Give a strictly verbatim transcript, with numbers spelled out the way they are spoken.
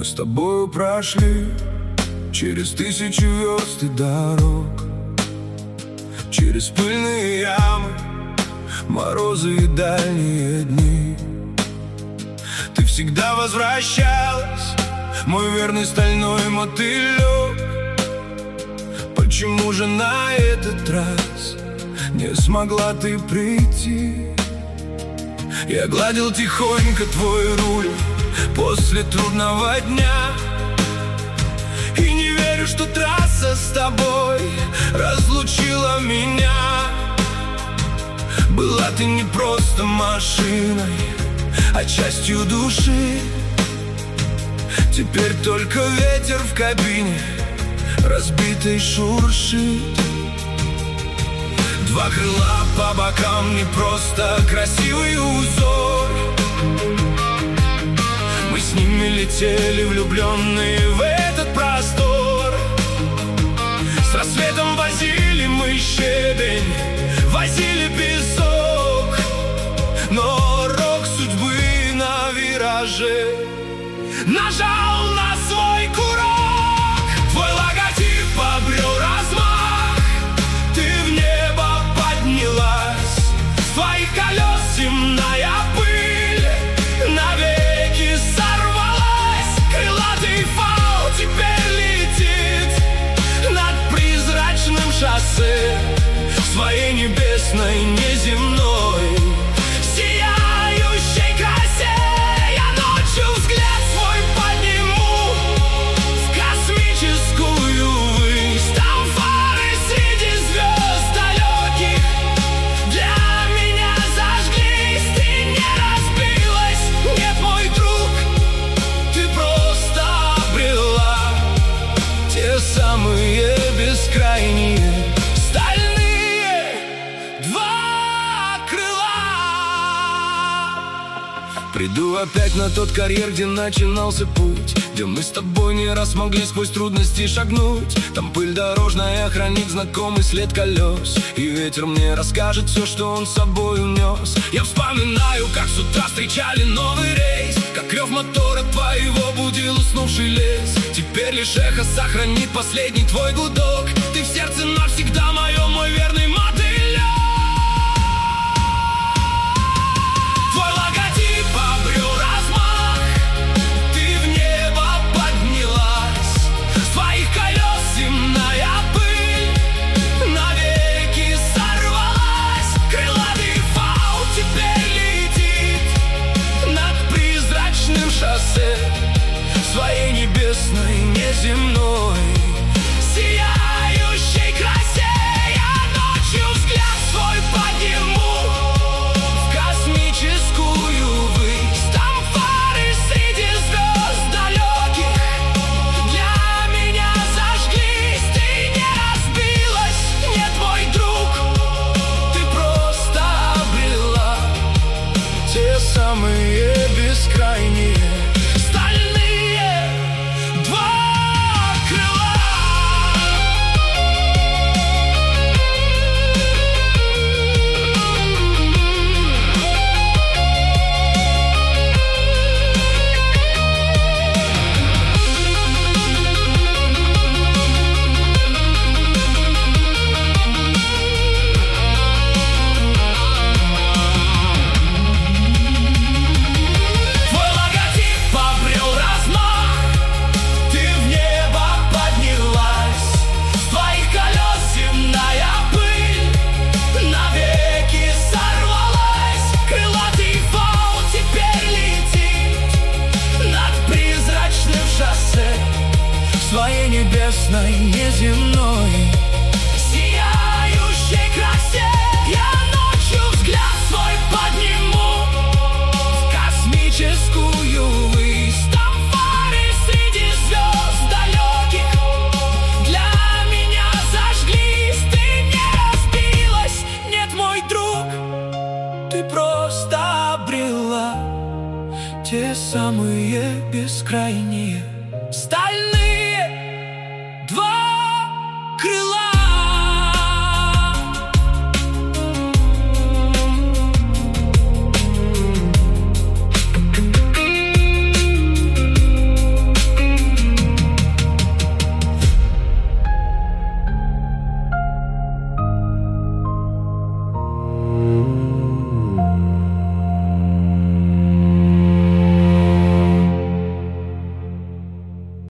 Мы с тобою прошли через тысячи верст и дорог, через пыльные ямы, морозы и дальние дни. Ты всегда возвращалась, мой верный стальной мотылек. Почему же на этот раз не смогла ты прийти? Я гладил тихонько твой руль после трудного дня, и не верю, что трасса с тобой разлучила меня. Была ты не просто машиной, а частью души. Теперь только ветер в кабине разбитой шуршит. Два крыла по бокам, не просто красивый узор. Мы с ними летели, влюбленные в этот простор. С рассветом возили мы щебень, возили песок, но рок судьбы на вираже нажал на свой курок. Твой логотип обрел размах, ты в небо поднялась, с твоих колес земная пыль навеки сорвалась. Крылатый фау теперь летит над призрачным шоссе, в своей небесной, неземной, сияющей красе. Я ночью взгляд свой подниму в космическую высь. Там фары среди звезд далеких для меня зажглись. Ты не разбилась, нет, мой друг, ты просто обрела те самые бескрайние стальные два крыла. Приду опять на тот карьер, где начинался путь, где мы с тобой не раз могли сквозь трудности шагнуть. Там пыль дорожная хранит знакомый след колес, и ветер мне расскажет все, что он с собой унес. Я вспоминаю, как с утра встречали новый рейс, как рев мотора твоего будил уснувший лес. Теперь лишь эхо сохранит последний твой гудок. Ты в сердце навсегда мое, мой верный мотылек. Твой логотип обрел размах, ты в небо поднялась, с твоих колес земная пыль навеки сорвалась. Крылатый фау теперь летит над призрачным шоссе, в своей небесной, неземной, сияющей красе. Я ночью взгляд свой подниму в космическую высь. Там фары среди звезд далеких для меня зажглись. Ты не разбилась, нет, мой друг, ты просто обрела те самые бескрайние стальные два крыла. Твой логотип обрел размах, ты в небо поднялась, с твоих колес земная пыль навеки сорвалась. Крылатый фау теперь летит над призрачным шоссе, в своей небесной, неземной, сияющей красе. Я ночью взгляд свой подниму в космическую высь. Там фары среди звезд далеких для меня зажглись. Ты не разбилась, нет, мой друг, ты просто обрела те самые бескрайние стальные